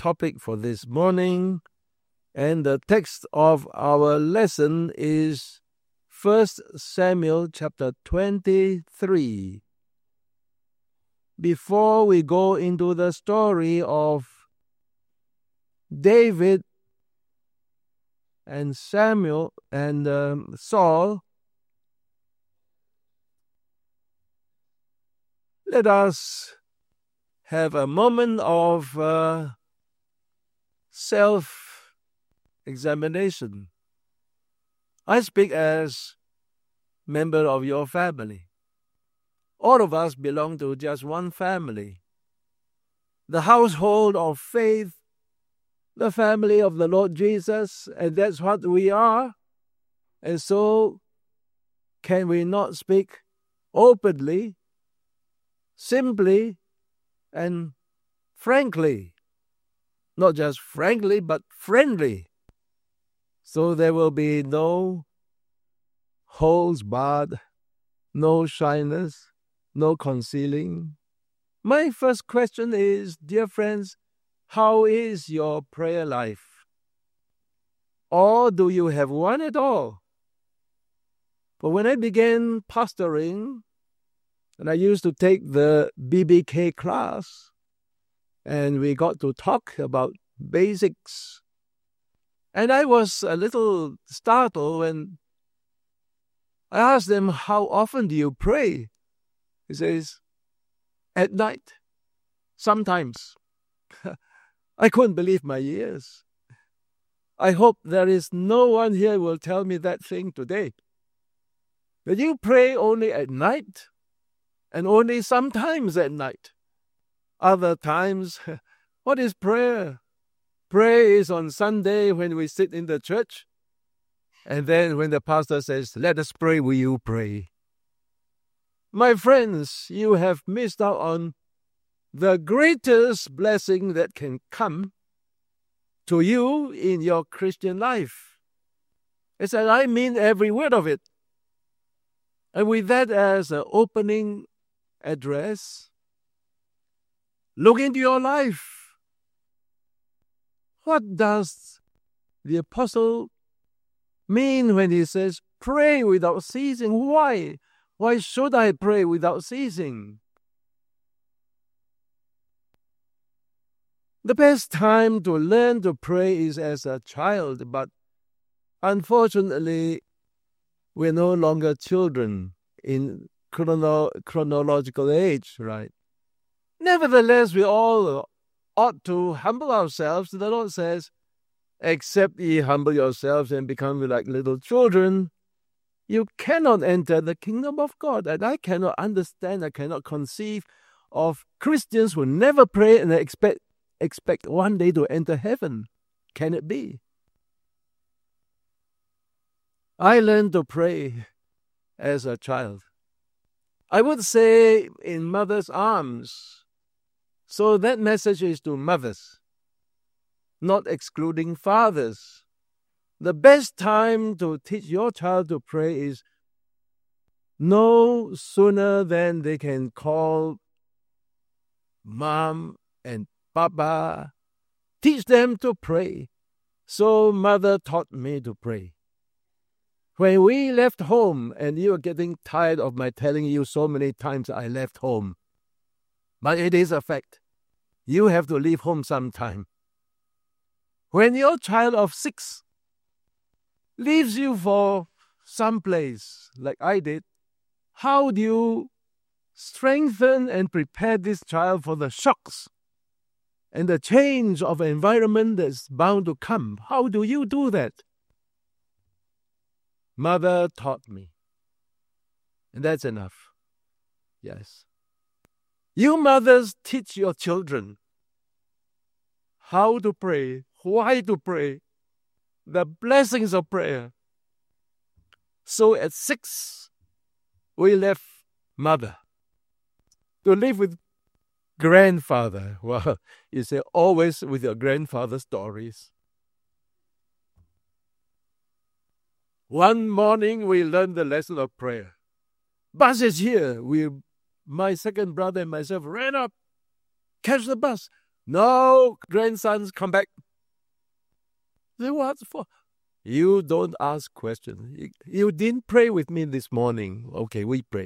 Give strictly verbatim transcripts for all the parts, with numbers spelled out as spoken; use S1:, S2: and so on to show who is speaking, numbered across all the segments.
S1: topic for this morning, and the text of our lesson is First Samuel chapter twenty-three. Before we go into the story of David and Samuel and um, Saul, let us have a moment of uh, self-examination. I speak as member of your family. All of us belong to just one family, the household of faith, the family of the Lord Jesus, and that's what we are. And so, can we not speak openly, simply, and frankly? Not just frankly, but friendly. So there will be no holds barred, no shyness, no concealing. My first question is, dear friends, how is your prayer life? Or do you have one at all? But when I began pastoring, and I used to take the B B K class, and we got to talk about basics. And I was a little startled when I asked them, how often do you pray? He says, at night, sometimes. I couldn't believe my ears. I hope there is no one here who will tell me that thing today. That you pray only at night, and only sometimes at night. Other times, what is prayer? Prayer is on Sunday when we sit in the church, and then when the pastor says, let us pray, will you pray? My friends, you have missed out on the greatest blessing that can come to you in your Christian life. It's that I mean every word of it. And with that as an opening address, look into your life. What does the apostle mean when he says, pray without ceasing? Why? Why should I pray without ceasing? The best time to learn to pray is as a child, but unfortunately, we're no longer children in chrono- chronological age, right? Nevertheless, we all ought to humble ourselves. The Lord says, except ye humble yourselves and become like little children, you cannot enter the kingdom of God. And I cannot understand, I cannot conceive of Christians who never pray and expect expect one day to enter heaven. Can it be? I learned to pray as a child. I would say in mother's arms. So that message is to mothers, not excluding fathers. The best time to teach your child to pray is no sooner than they can call mom and papa. Teach them to pray. So mother taught me to pray. When we left home, and you are getting tired of my telling you so many times I left home, but it is a fact. You have to leave home sometime. When your child of six leaves you for some place, like I did, how do you strengthen and prepare this child for the shocks and the change of environment that's bound to come? How do you do that? Mother taught me. And that's enough. Yes. You mothers teach your children how to pray, why to pray, the blessings of prayer. So at six, we left mother to live with grandfather. Well, you say always with your grandfather stories. One morning we learned the lesson of prayer. Bus is here. We, my second brother and myself ran up, catch the bus. No, grandsons, come back. Say, what for? You don't ask questions. You, you didn't pray with me this morning. Okay, we prayed.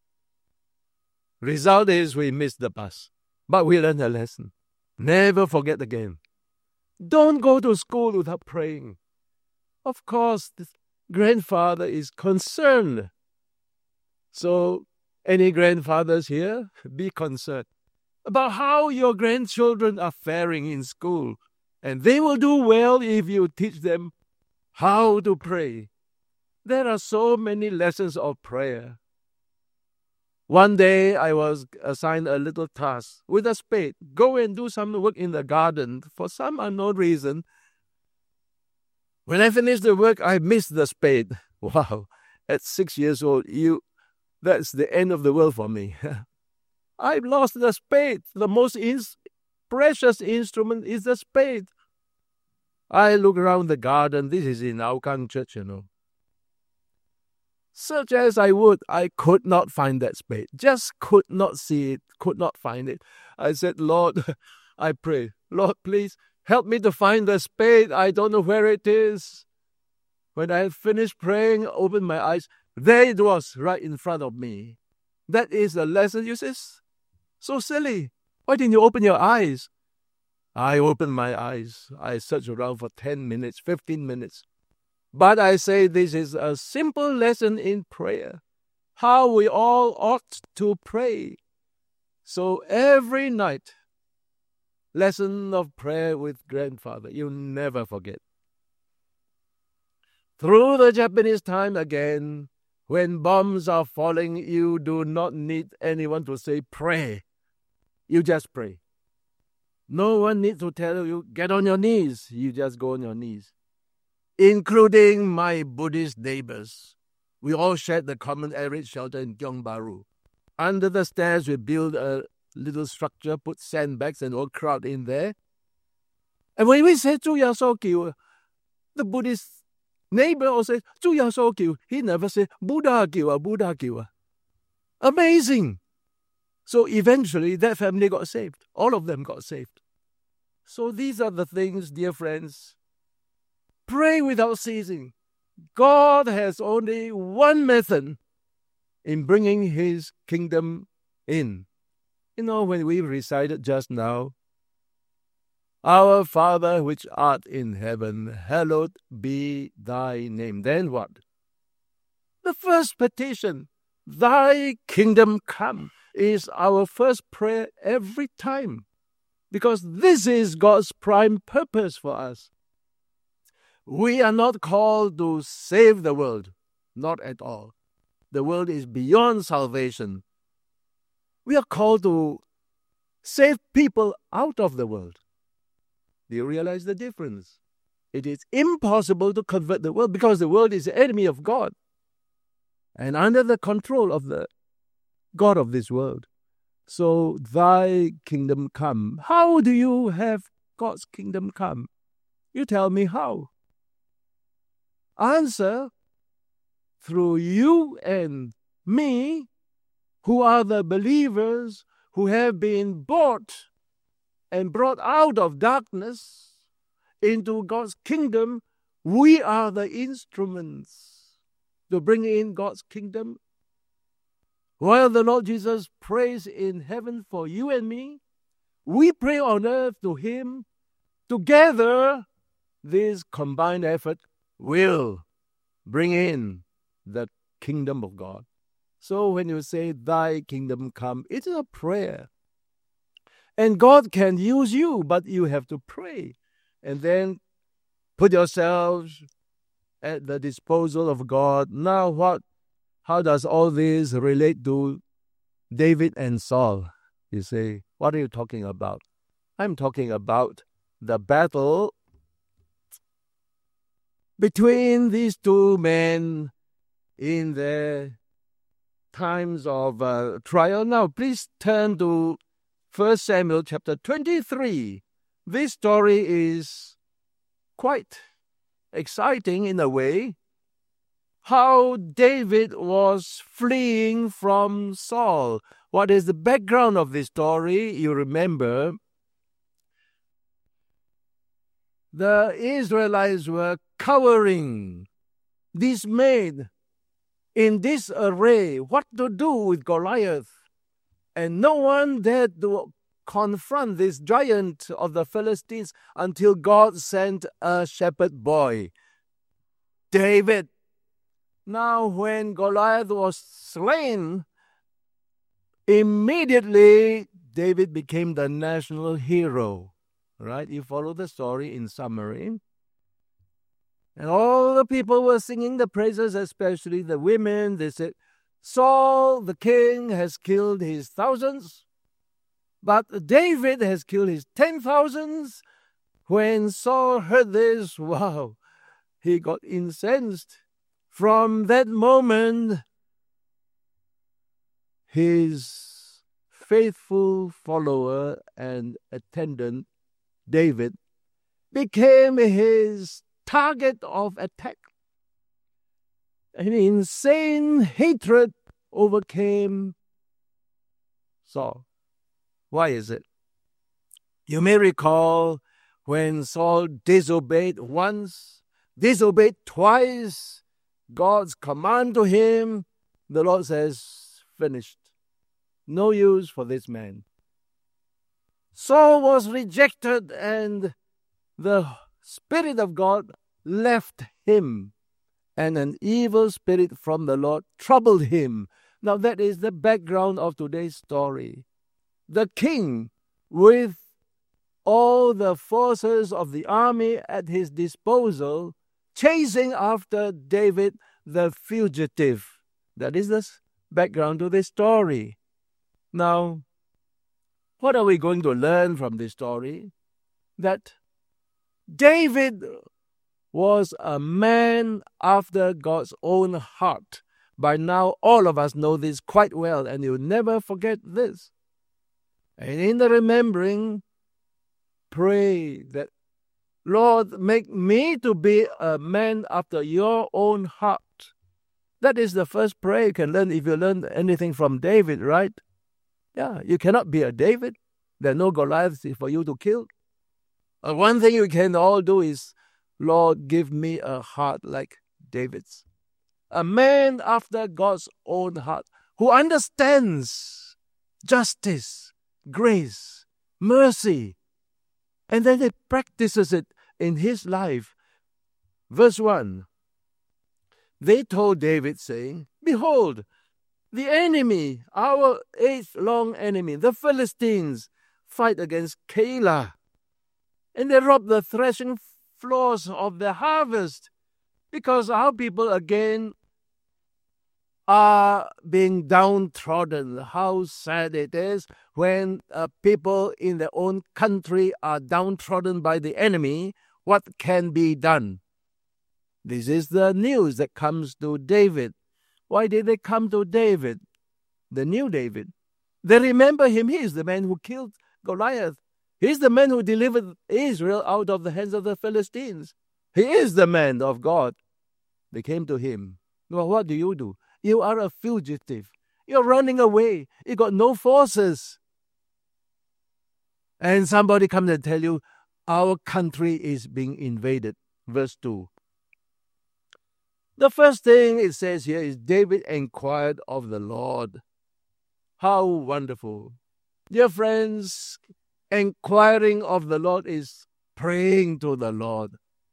S1: Result is we missed the bus. But we learned a lesson. Never forget again. Don't go to school without praying. Of course, the grandfather is concerned. So, any grandfathers here, be concerned about how your grandchildren are faring in school. And they will do well if you teach them how to pray. There are so many lessons of prayer. One day I was assigned a little task with a spade. Go and do some work in the garden. For some unknown reason, when I finished the work, I missed the spade. Wow, at six years old, you that's the end of the world for me. I've lost the spade. The most ins- precious instrument is the spade. I look around the garden. This is in Aokang Church, you know. Search as I would, I could not find that spade. Just could not see it, could not find it. I said, Lord, I pray, Lord, please help me to find the spade. I don't know where it is. When I finished praying, opened my eyes, there it was, right in front of me. That is a lesson, you say? So silly. Why didn't you open your eyes? I opened my eyes. I searched around for ten minutes, fifteen minutes. But I say this is a simple lesson in prayer, how we all ought to pray. So every night, lesson of prayer with grandfather, you never forget. Through the Japanese time again, when bombs are falling, you do not need anyone to say pray. You just pray. No one needs to tell you, get on your knees. You just go on your knees. Including my Buddhist neighbors. We all shared the common arid shelter in Gyeongbaru. Under the stairs, we built a little structure, put sandbags and all crowd in there. And when we say 祝耶穌叫, the Buddhist neighbor also says 祝耶穌叫. He never said Buddha叫, Buddha叫. Amazing. So eventually, that family got saved. All of them got saved. So these are the things, dear friends. Pray without ceasing. God has only one method in bringing His kingdom in. You know, when we recited just now, Our Father which art in heaven, hallowed be thy name. Then what? The first petition, thy kingdom come, is our first prayer every time. Because this is God's prime purpose for us. We are not called to save the world. Not at all. The world is beyond salvation. We are called to save people out of the world. Do you realize the difference? It is impossible to convert the world because the world is the enemy of God and under the control of the God of this world. So thy kingdom come. How do you have God's kingdom come? You tell me how. Answer, through you and me, who are the believers who have been bought and brought out of darkness into God's kingdom. We are the instruments to bring in God's kingdom. While the Lord Jesus prays in heaven for you and me, we pray on earth to Him. Together, this combined effort will bring in the kingdom of God. So when you say, thy kingdom come, it is a prayer. And God can use you, but you have to pray. And then put yourselves at the disposal of God. Now what? How does all this relate to David and Saul? You say, what are you talking about? I'm talking about the battle between these two men in their times of uh, trial. Now, please turn to First Samuel chapter twenty-three. This story is quite exciting in a way. How David was fleeing from Saul. What is the background of this story? You remember, the Israelites were cowering, dismayed, in disarray, what to do with Goliath. And no one dared to confront this giant of the Philistines until God sent a shepherd boy, David. Now, when Goliath was slain, immediately David became the national hero. Right? You follow the story in summary. And all the people were singing the praises, especially the women. They said, Saul, the king, has killed his thousands, but David has killed his ten thousands. When Saul heard this, wow, he got incensed. From that moment, his faithful follower and attendant, David, became his target of attack. An insane hatred overcame Saul. Why is it? You may recall when Saul disobeyed once, disobeyed twice, God's command to him, the Lord says, finished. No use for this man. Saul was rejected and the Spirit of God left him, and an evil spirit from the Lord troubled him. Now that is the background of today's story. The king, with all the forces of the army at his disposal, chasing after David the fugitive. That is the background to this story. Now, what are we going to learn from this story? That David was a man after God's own heart. By now, all of us know this quite well, and you'll never forget this. And in the remembering, pray that, Lord, make me to be a man after your own heart. That is the first prayer you can learn if you learn anything from David, right? Yeah, you cannot be a David. There are no Goliaths for you to kill. Uh, one thing you can all do is, Lord, give me a heart like David's. A man after God's own heart, who understands justice, grace, mercy, and then he practices it in his life. Verse one, they told David, saying, Behold, the enemy, our age-long enemy, the Philistines, fight against Keilah, and they rob the threshing floors of the harvest, because our people again are being downtrodden. How sad it is when uh, people in their own country are downtrodden by the enemy. What can be done? This is the news that comes to David. Why did they come to David? The new David. They remember him. He is the man who killed Goliath. He is the man who delivered Israel out of the hands of the Philistines. He is the man of God. They came to him. Well, what do you do? You are a fugitive. You're running away. You got no forces. And somebody comes and tell you, our country is being invaded. Verse two. The first thing it says here is David inquired of the Lord. How wonderful. Dear friends, inquiring of the Lord is praying to the Lord.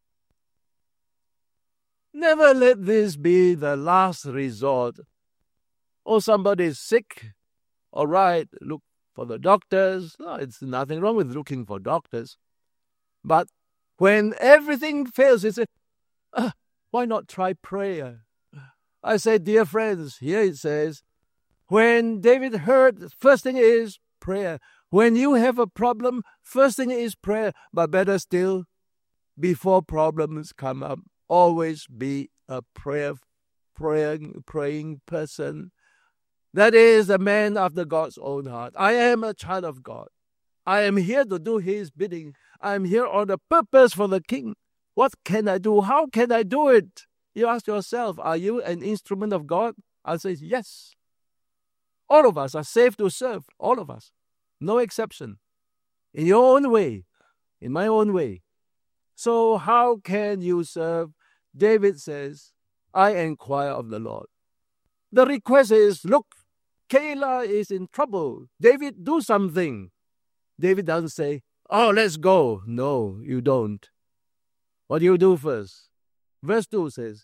S1: Never let this be the last resort. Oh, somebody is sick. All right, look for the doctors. No, it's nothing wrong with looking for doctors. But when everything fails, you say, ah, why not try prayer? I say, dear friends, here it says, when David heard, first thing is prayer. When you have a problem, first thing is prayer. But better still, before problems come up, always be a prayer, praying, praying person. That is a man after God's own heart. I am a child of God. I am here to do his bidding. I am here on the purpose for the king. What can I do? How can I do it? You ask yourself, are you an instrument of God? Answer is yes. All of us are saved to serve. All of us. No exception. In your own way. In my own way. So how can you serve? David says, I inquire of the Lord. The request is, look, Keilah is in trouble. David, do something. David doesn't say, oh, let's go. No, you don't. What do you do first? Verse two says,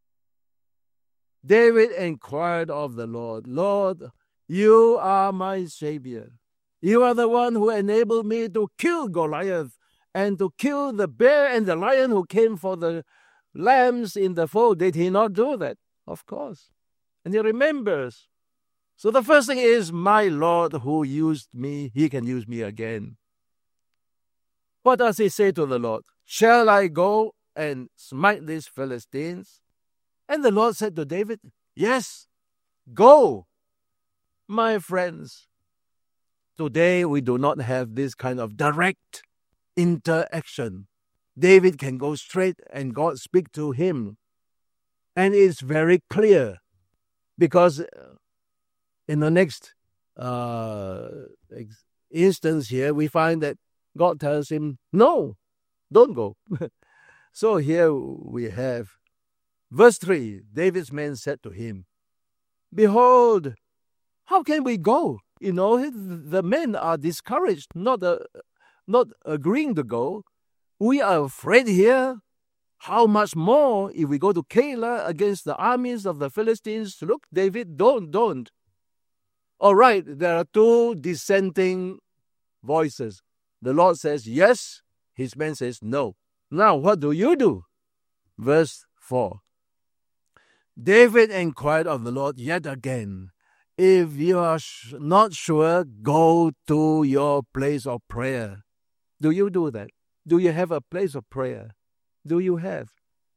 S1: David inquired of the Lord, Lord, you are my Savior. You are the one who enabled me to kill Goliath and to kill the bear and the lion who came for the lambs in the fold. Did he not do that? Of course. And he remembers. So the first thing is, my Lord who used me, he can use me again. What does he say to the Lord? Shall I go and smite these Philistines? And the Lord said to David, yes, go. My friends, today we do not have this kind of direct interaction. David can go straight and God speak to him. And it's very clear because in the next uh, instance here, we find that God tells him, no, don't go. So here we have verse three, David's men said to him, behold, how can we go? You know, the men are discouraged, not, uh, not agreeing to go. We are afraid here. How much more if we go to Keilah against the armies of the Philistines? Look, David, don't, don't. All right, there are two dissenting voices. The Lord says yes, his man says no. Now, what do you do? Verse four. David inquired of the Lord yet again, if you are sh- not sure, go to your place of prayer. Do you do that? Do you have a place of prayer? Do you have?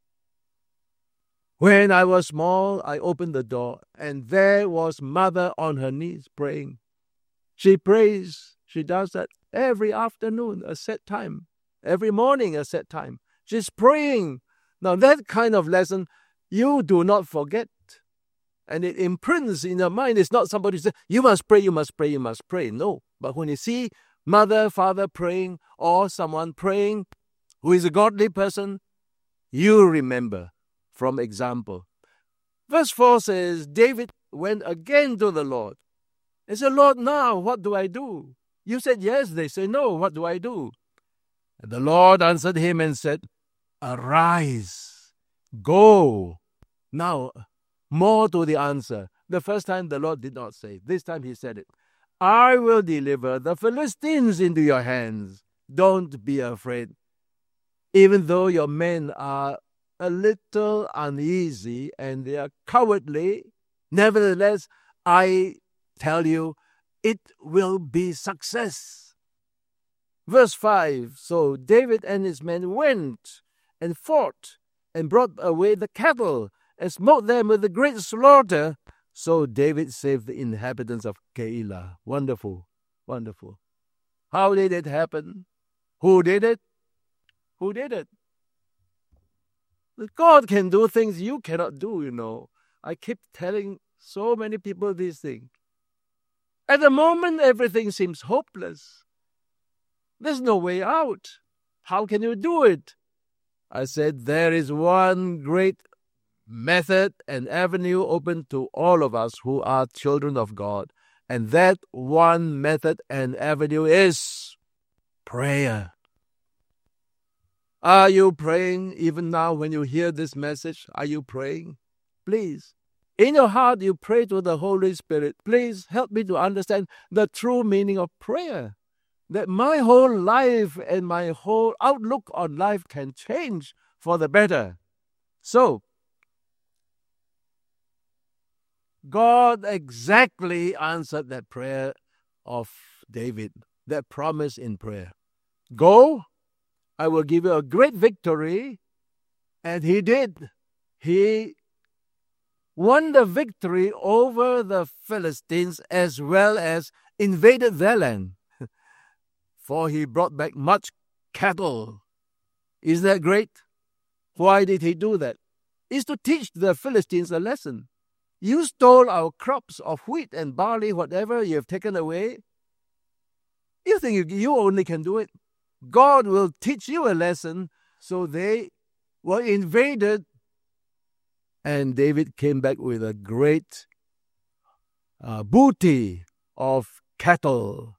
S1: When I was small, I opened the door, and there was mother on her knees praying. She prays, she does that every afternoon, a set time. Every morning, a set time. She's praying. Now, that kind of lesson, you do not forget. And it imprints in your mind. It's not somebody says, you must pray, you must pray, you must pray. No. But when you see mother, father praying, or someone praying who is a godly person, you remember from example. Verse four says, David went again to the Lord. He said, Lord, now what do I do? You said yes. They say no. What do I do? And the Lord answered him and said, arise, go. Now, more to the answer. The first time the Lord did not say. This time he said it. I will deliver the Philistines into your hands. Don't be afraid. Even though your men are a little uneasy and they are cowardly, nevertheless, I tell you, it will be success. Verse five, so David and his men went and fought and brought away the cattle and smote them with a great slaughter. So David saved the inhabitants of Keilah. Wonderful, wonderful. How did it happen? Who did it? Who did it? God can do things you cannot do, you know. I keep telling so many people these things. At the moment, everything seems hopeless. There's no way out. How can you do it? I said, there is one great method and avenue open to all of us who are children of God. And that one method and avenue is prayer. Are you praying even now when you hear this message? Are you praying? Please, in your heart, you pray to the Holy Spirit. Please help me to understand the true meaning of prayer. That my whole life and my whole outlook on life can change for the better. So, God exactly answered that prayer of David, that promise in prayer. Go, I will give you a great victory. And he did. He won the victory over the Philistines as well as invaded their land. For he brought back much cattle. Is that great? Why did he do that? It's to teach the Philistines a lesson. You stole our crops of wheat and barley, whatever you have taken away. You think you, you only can do it. God will teach you a lesson So they were invaded, and David came back with a great uh, booty of cattle.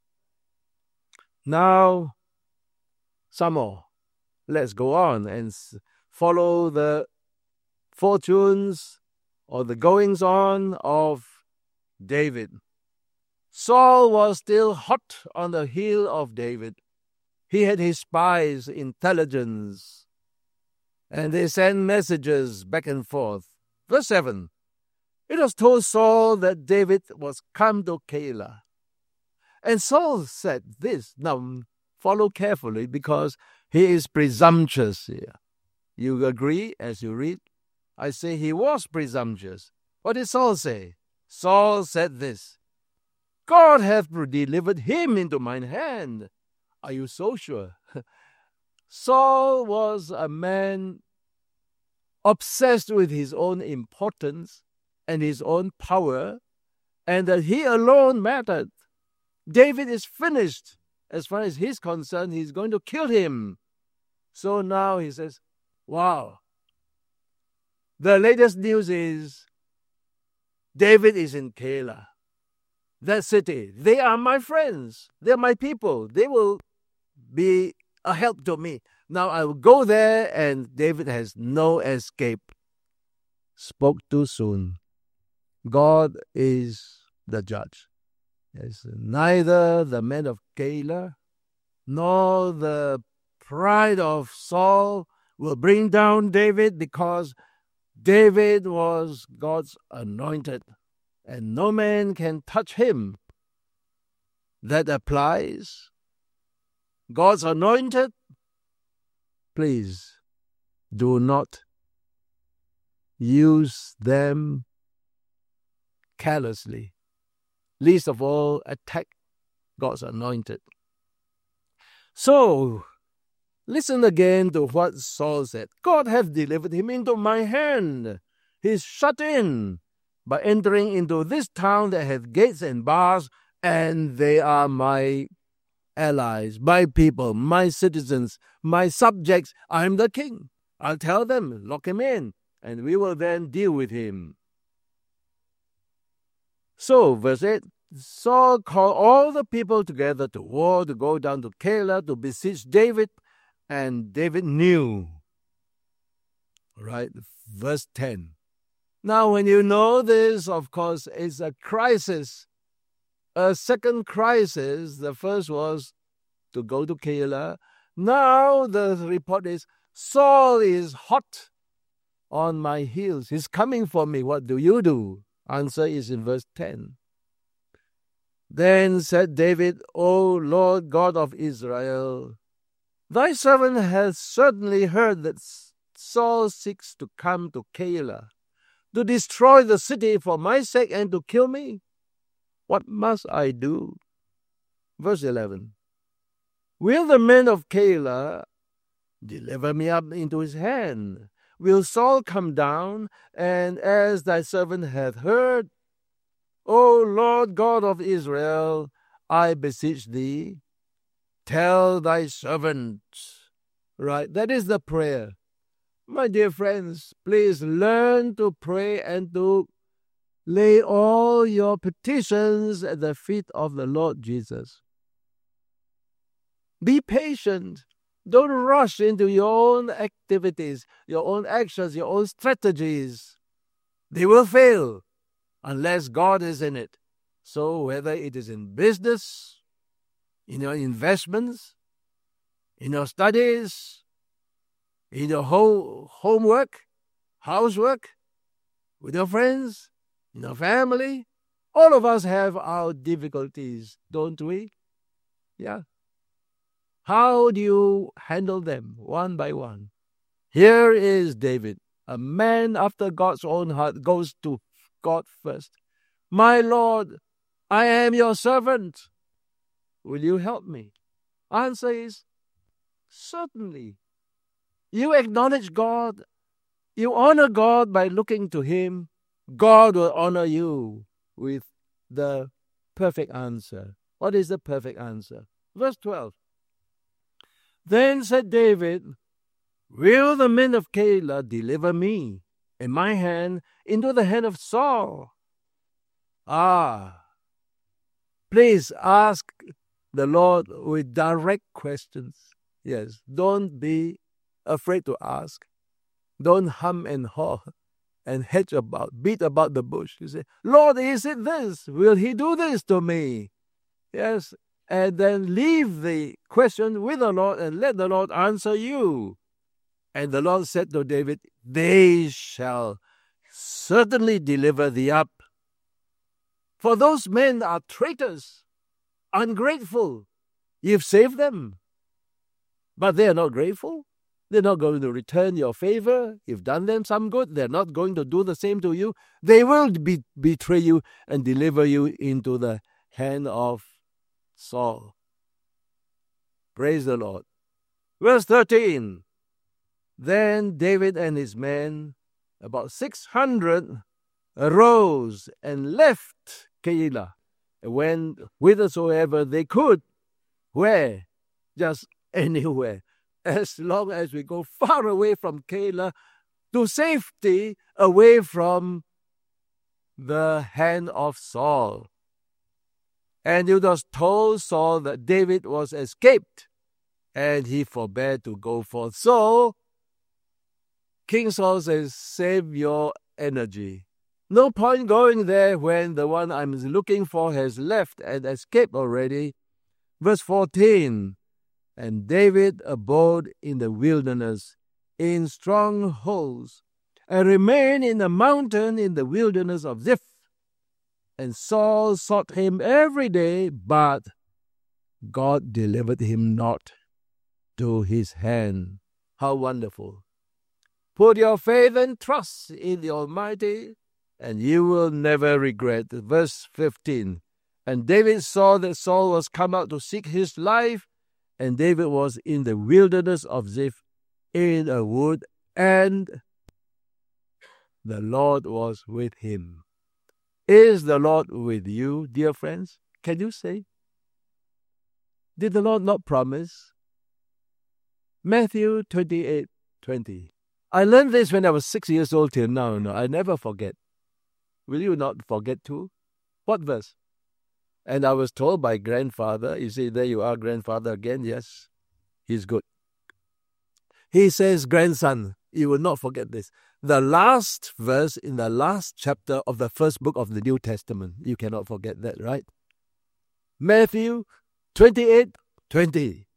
S1: Now, some more. Let's go on and follow the fortunes or the goings on of David. Saul was still hot on the heel of David. He had his spies, intelligence, and they sent messages back and forth. Verse seven, it was told Saul that David was come to Keilah. And Saul said this. Now, follow carefully because he is presumptuous here. You agree as you read? I say he was presumptuous. What did Saul say? Saul said this, God hath delivered him into mine hand. Are you so sure? Saul was a man obsessed with his own importance and his own power, and that he alone mattered. David is finished. As far as he's concerned, he's going to kill him. So now he says, wow. The latest news is David is in Keilah, that city. They are my friends. They're my people. They will be a help to me. Now I will go there, and David has no escape. Spoke too soon. God is the judge. Yes, neither the men of Keilah nor the pride of Saul will bring down David, because David was God's anointed, and no man can touch him. That applies. God's anointed, please do not use them carelessly. Least of all, attack God's anointed. So, listen again to what Saul said. God hath delivered him into my hand. He is shut in by entering into this town that hath gates and bars, and they are my allies, my people, my citizens, my subjects. I am the king. I'll tell them, lock him in, and we will then deal with him. So, verse eight, Saul called all the people together to war, to go down to Keilah, to besiege David, and David knew. Right, verse ten. Now, when you know this, of course, it's a crisis. A second crisis. The first was to go to Keilah. Now the report is, Saul is hot on my heels. He's coming for me. What do you do? Answer is in verse ten. Then said David, O Lord God of Israel, thy servant hath certainly heard that Saul seeks to come to Keilah, to destroy the city for my sake and to kill me. What must I do? Verse eleven. Will the men of Keilah deliver me up into his hand? Will Saul come down, and as thy servant hath heard, O Lord God of Israel, I beseech thee, tell thy servant. Right, that is the prayer. My dear friends, please learn to pray and to lay all your petitions at the feet of the Lord Jesus. Be patient. Don't rush into your own activities, your own actions, your own strategies. They will fail unless God is in it. So whether it is in business, in your investments, in your studies, in your home, homework, housework, with your friends, in your family, all of us have our difficulties, don't we? Yeah. How do you handle them one by one? Here is David, a man after God's own heart, goes to God first. My Lord, I am your servant. Will you help me? Answer is, certainly. You acknowledge God. You honor God by looking to Him. God will honor you with the perfect answer. What is the perfect answer? Verse twelve. Then said David, will the men of Keilah deliver me and my hand into the hand of Saul? Ah, please ask the Lord with direct questions. Yes, don't be afraid to ask. Don't hum and haw and hedge about, beat about the bush. You say, Lord, is it this? Will he do this to me? Yes, and then leave the question with the Lord and let the Lord answer you. And the Lord said to David, they shall certainly deliver thee up. For those men are traitors, ungrateful. You've saved them, but they are not grateful. They're not going to return your favor. You've done them some good. They're not going to do the same to you. They will be, betray you and deliver you into the hand of Saul. Praise the Lord. Verse thirteen. Then David and his men, about six hundred, arose and left Keilah and went whithersoever they could. Where? Just anywhere. As long as we go far away from Keilah to safety, away from the hand of Saul. And it was told Saul that David was escaped, and he forbade to go forth. So, King Saul says, save your energy. No point going there when the one I'm looking for has left and escaped already. Verse fourteen. And David abode in the wilderness, in strongholds, and remained in the mountain in the wilderness of Ziph. And Saul sought him every day, but God delivered him not to his hand. How wonderful. Put your faith and trust in the Almighty, and you will never regret. Verse fifteen. And David saw that Saul was come out to seek his life, and David was in the wilderness of Ziph, in a wood, and the Lord was with him. Is the Lord with you, dear friends? Can you say? Did the Lord not promise? Matthew twenty-eight twenty. I learned this when I was six years old till now. No, I never forget. Will you not forget too? What verse? And I was told by grandfather, you see, there you are, grandfather again, yes, he's good. He says, grandson, you will not forget this. The last verse in the last chapter of the first book of the New Testament. You cannot forget that, right? Matthew twenty-eight twenty.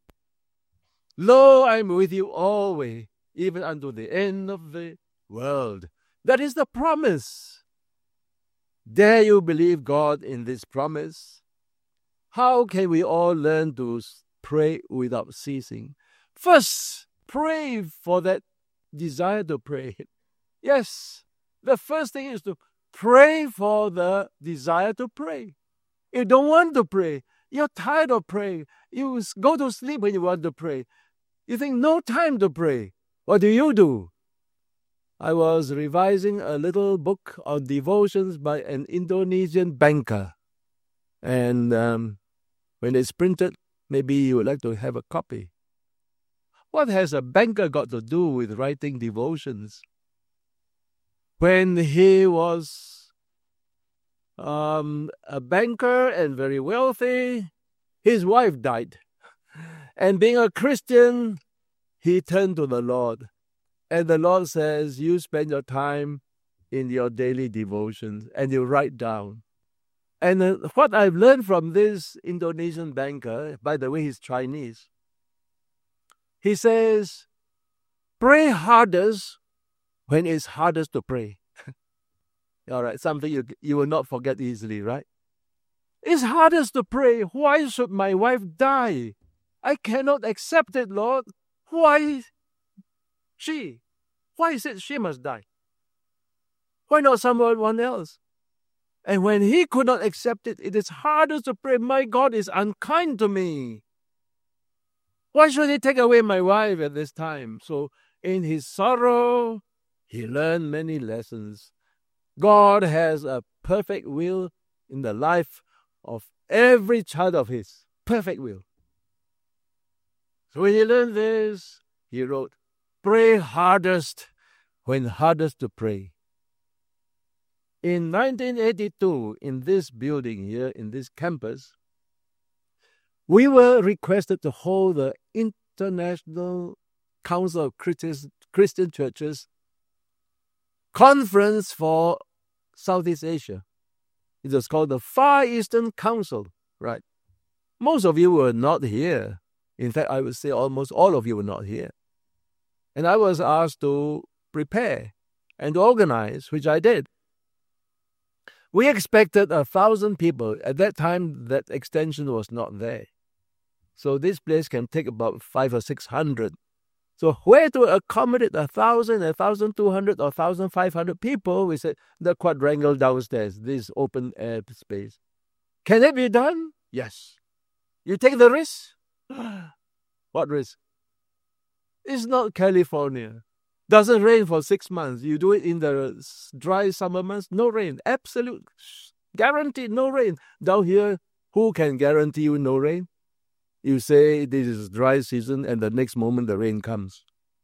S1: Lo, I am with you always, even unto the end of the world. That is the promise. Dare you believe God in this promise? How can we all learn to pray without ceasing? First, pray for that desire to pray. Yes, the first thing is to pray for the desire to pray. You don't want to pray. You're tired of praying. You go to sleep when you want to pray. You think no time to pray. What do you do? I was revising a little book on devotions by an Indonesian banker. And um, when it's printed, maybe you would like to have a copy. What has a banker got to do with writing devotions? When he was um, a banker and very wealthy, his wife died. And being a Christian, he turned to the Lord. And the Lord says, you spend your time in your daily devotions and you write down. And uh, what I've learned from this Indonesian banker, by the way, he's Chinese, he says, pray hardest when it's hardest to pray. All right, something you, you will not forget easily, right? It's hardest to pray. Why should my wife die? I cannot accept it, Lord. Why she? Why is it she must die? Why not someone else? And when he could not accept it, it is harder to pray, my God is unkind to me. Why should he take away my wife at this time? So in his sorrow, he learned many lessons. God has a perfect will in the life of every child of his. Perfect will. So when he learned this, he wrote, pray hardest when hardest to pray. In nineteen eighty-two, in this building here, in this campus, we were requested to hold the International Council of Christian Churches conference for Southeast Asia. It was called the Far Eastern Council, right? Most of you were not here. In fact, I would say almost all of you were not here. And I was asked to prepare and organize, which I did. We expected a thousand people. At that time, that extension was not there. So this place can take about five or six hundred. So where to accommodate a thousand, a thousand two hundred, or thousand five hundred people? We said the quadrangle downstairs, this open air space. Can it be done? Yes. You take the risk? What risk? It's not California. Doesn't rain for six months. You do it in the dry summer months, no rain. Absolute guaranteed no rain. Down here, who can guarantee you no rain? You say this is dry season and the next moment the rain comes.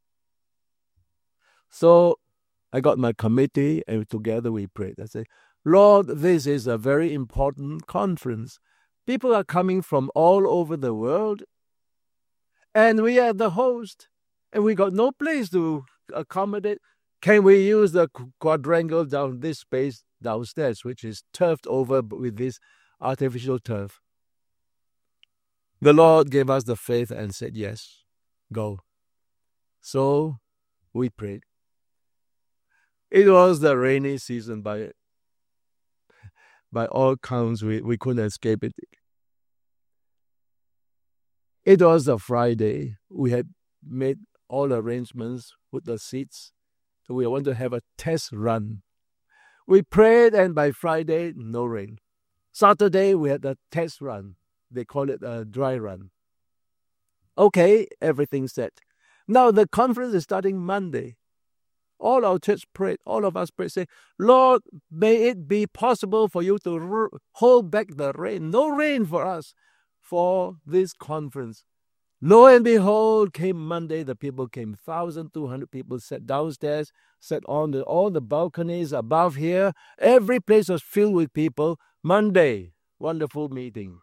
S1: So I got my committee and together we prayed. I said, Lord, this is a very important conference. People are coming from all over the world and we are the host and we got no place to accommodate. Can we use the quadrangle down this space downstairs, which is turfed over with this artificial turf? The Lord gave us the faith and said, yes, go. So we prayed. It was the rainy season by by all counts. We, we couldn't escape it. It was a Friday. We had made all arrangements with the seats. So we want to have a test run. We prayed and by Friday, no rain. Saturday, we had a test run. They call it a dry run. Okay, everything's set. Now the conference is starting Monday. All our church prayed, all of us prayed, say, Lord, may it be possible for you to r- hold back the rain. No rain for us for this conference. Lo and behold, came Monday, the people came, one thousand two hundred people sat downstairs, sat on the, all the balconies above here. Every place was filled with people. Monday, wonderful meeting.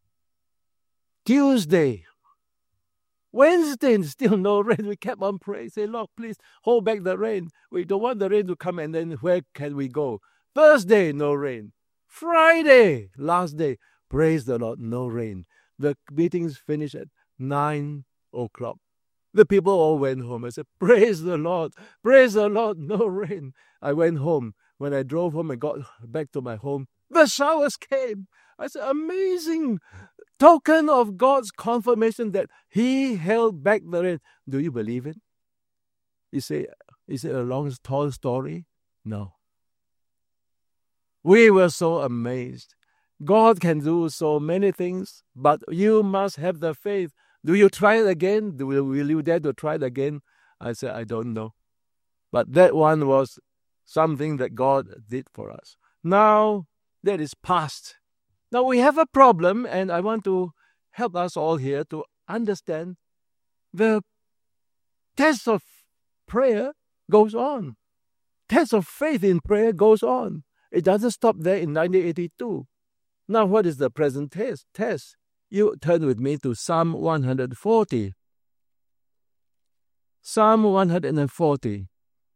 S1: Tuesday, Wednesday, still no rain. We kept on praying. Say, Lord, please hold back the rain. We don't want the rain to come, and then where can we go? Thursday, no rain. Friday, last day, praise the Lord, no rain. The meetings finished at nine o'clock. The people all went home. I said, praise the Lord, praise the Lord, no rain. I went home. When I drove home and got back to my home, the showers came. I said, amazing. Token of God's confirmation that He held back the rain. Do you believe it? You say, is it a long, tall story? No. We were so amazed. God can do so many things, but you must have the faith. Do you try it again? Do, will you dare to try it again? I said, I don't know. But that one was something that God did for us. Now, that is past. Now we have a problem, and I want to help us all here to understand the test of prayer goes on. Test of faith in prayer goes on. It doesn't stop there in nineteen eighty-two. Now what is the present test? Test. You turn with me to Psalm one forty. Psalm one forty.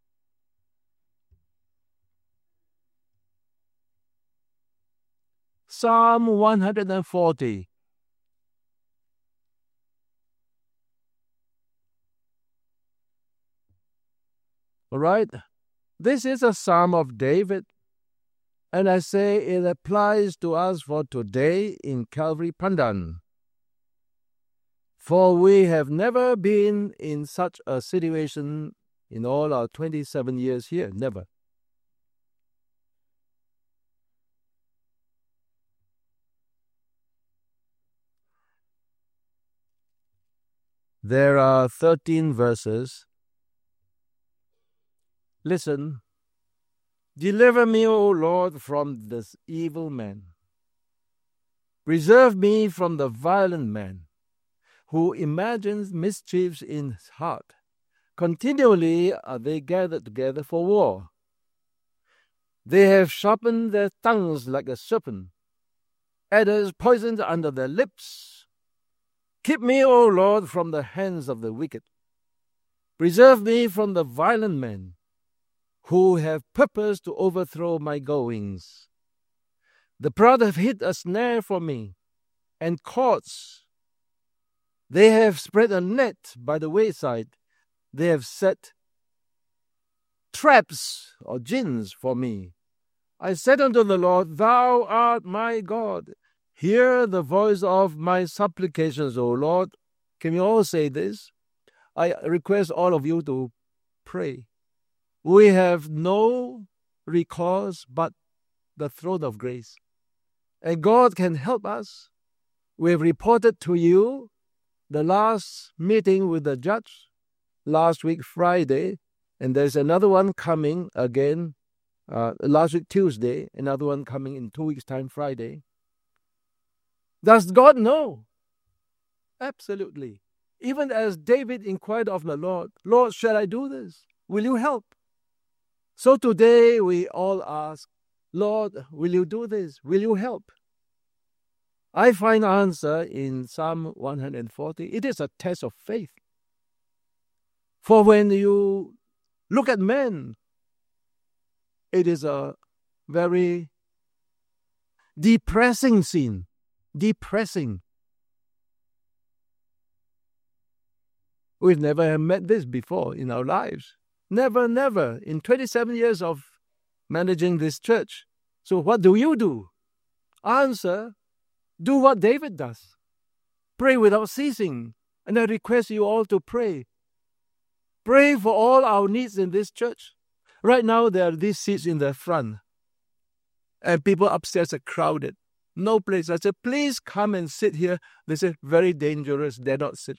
S1: Psalm one forty. All right? This is a Psalm of David, and I say it applies to us for today in Calvary Pandan. For we have never been in such a situation in all our twenty-seven years here, never. There are thirteen verses. Listen. Deliver me, O Lord, from this evil man. Preserve me from the violent man, who imagines mischiefs in his heart. Continually are they gathered together for war. They have sharpened their tongues like a serpent. Adders poisoned under their lips. Keep me, O Lord, from the hands of the wicked. Preserve me from the violent men, who have purposed to overthrow my goings. The proud have hid a snare for me, and cords. They have spread a net by the wayside. They have set traps or gins for me. I said unto the Lord, Thou art my God. Hear the voice of my supplications, O Lord. Can you all say this? I request all of you to pray. We have no recourse but the throne of grace. And God can help us. We have reported to you the last meeting with the judge last week Friday, and there's another one coming again uh, last week Tuesday, another one coming in two weeks' time Friday. Does God know? Absolutely. Even as David inquired of the Lord, Lord, shall I do this? Will you help? So today we all ask, Lord, will you do this? Will you help? I find answer in Psalm one hundred forty. It is a test of faith. For when you look at men, it is a very depressing scene. Depressing. We've never met this before in our lives. Never, never. In twenty-seven years of managing this church. So what do you do? Answer, do what David does. Pray without ceasing. And I request you all to pray. Pray for all our needs in this church. Right now, there are these seats in the front. And people upstairs are crowded. No place. I said, please come and sit here. They said, very dangerous. Dare not sit.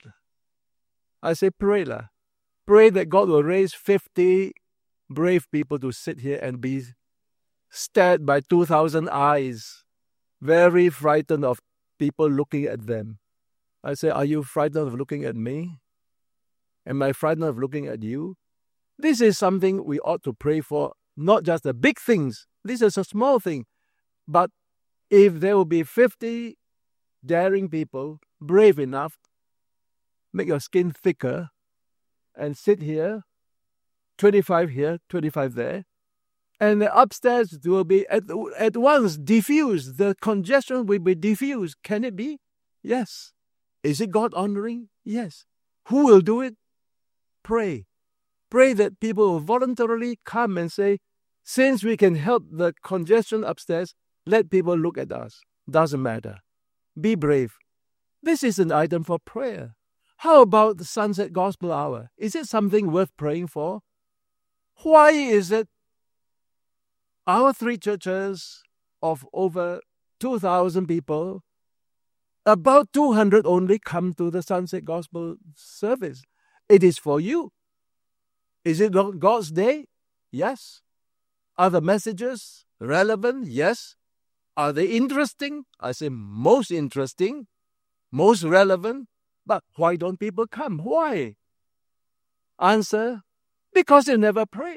S1: I say, pray lah. Pray that God will raise fifty brave people to sit here and be stared by two thousand eyes. Very frightened of people looking at them. I say, are you frightened of looking at me? Am I frightened of looking at you? This is something we ought to pray for, not just the big things. This is a small thing. But if there will be fifty daring people, brave enough, make your skin thicker, and sit here, twenty-five here, twenty-five there, and the upstairs will be at, at once diffused. The congestion will be diffused. Can it be? Yes. Is it God-honoring? Yes. Who will do it? Pray. Pray that people will voluntarily come and say, since we can help the congestion upstairs, let people look at us. Doesn't matter. Be brave. This is an item for prayer. How about the Sunset Gospel Hour? Is it something worth praying for? Why is it our three churches of over two thousand people, about two hundred only come to the Sunset Gospel service? It is for you. Is it not God's day? Yes. Are the messages relevant? Yes. Are they interesting? I say most interesting, most relevant. But why don't people come? Why? Answer, because they never prayed.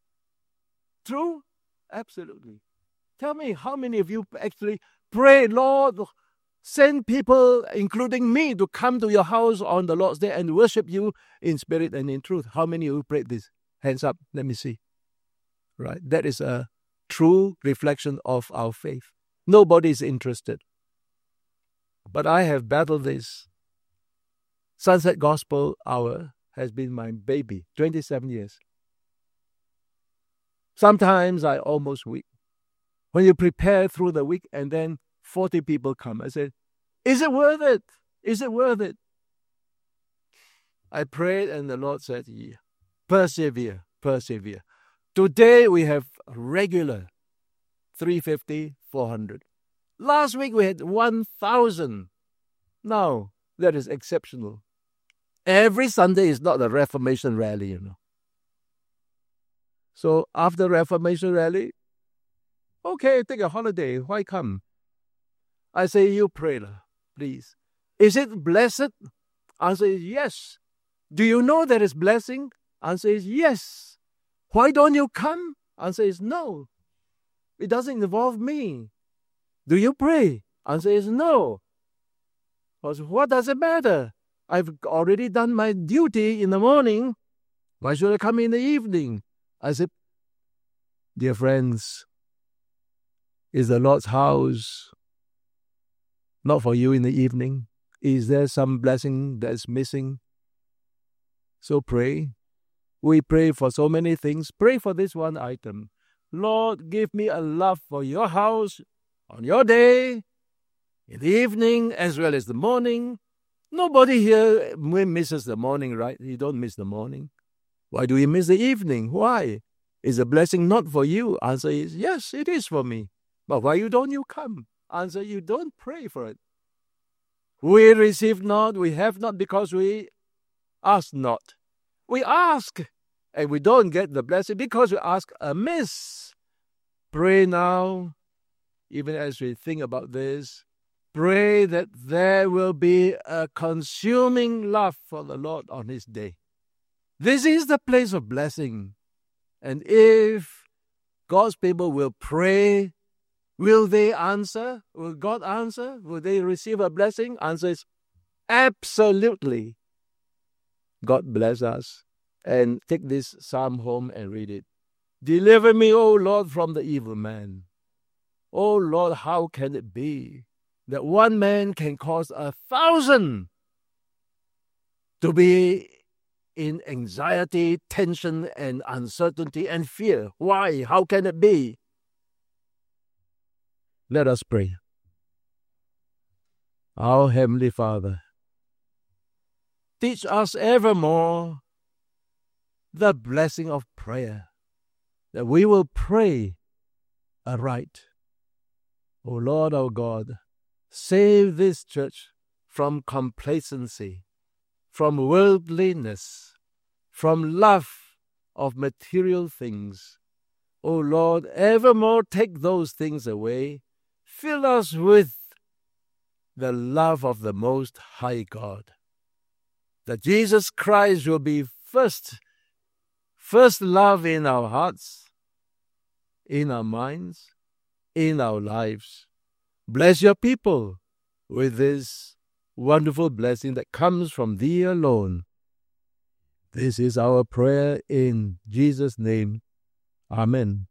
S1: True? Absolutely. Tell me, how many of you actually pray, Lord, send people, including me, to come to your house on the Lord's Day and worship you in spirit and in truth? How many of you prayed this? Hands up, let me see. Right? That is a true reflection of our faith. Nobody is interested. But I have battled this. Sunset Gospel Hour has been my baby, twenty-seven years. Sometimes I almost weep. When you prepare through the week and then forty people come, I said, is it worth it? Is it worth it? I prayed and the Lord said, yeah. Persevere, persevere. Today we have regular three hundred fifty, four hundred. Last week we had one thousand. Now, that is exceptional. Every Sunday is not a Reformation rally, you know. So after Reformation rally, okay, take a holiday. Why come? I say, you pray, please. Is it blessed? Answer is yes. Do you know there is blessing? Answer is yes. Why don't you come? Answer is no. It doesn't involve me. Do you pray? Answer is no. Because what does it matter? I've already done my duty in the morning. Why should I come in the evening? I said, dear friends, is the Lord's house not for you in the evening? Is there some blessing that's missing? So pray. We pray for so many things. Pray for this one item. Lord, give me a love for your house on your day, in the evening as well as the morning. Nobody here misses the morning, right? You don't miss the morning. Why do you miss the evening? Why? Is a blessing not for you? Answer is, yes, it is for me. But why you don't you come? Answer, you don't pray for it. We receive not, we have not because we ask not. We ask, and we don't get the blessing because we ask amiss. Pray now, even as we think about this, pray that there will be a consuming love for the Lord on His day. This is the place of blessing. And if God's people will pray, will they answer? Will God answer? Will they receive a blessing? Answer is absolutely. God bless us. And take this psalm home and read it. Deliver me, O Lord, from the evil man. O Lord, how can it be that one man can cause a thousand to be in anxiety, tension, and uncertainty and fear? Why? How can it be? Let us pray. Our Heavenly Father, teach us evermore the blessing of prayer, that we will pray aright. O Lord our God, save this church from complacency, from worldliness, from love of material things. O Lord, evermore take those things away. Fill us with the love of the Most High God, that Jesus Christ will be first, first love in our hearts, in our minds, in our lives. Bless your people with this wonderful blessing that comes from Thee alone. This is our prayer in Jesus' name. Amen.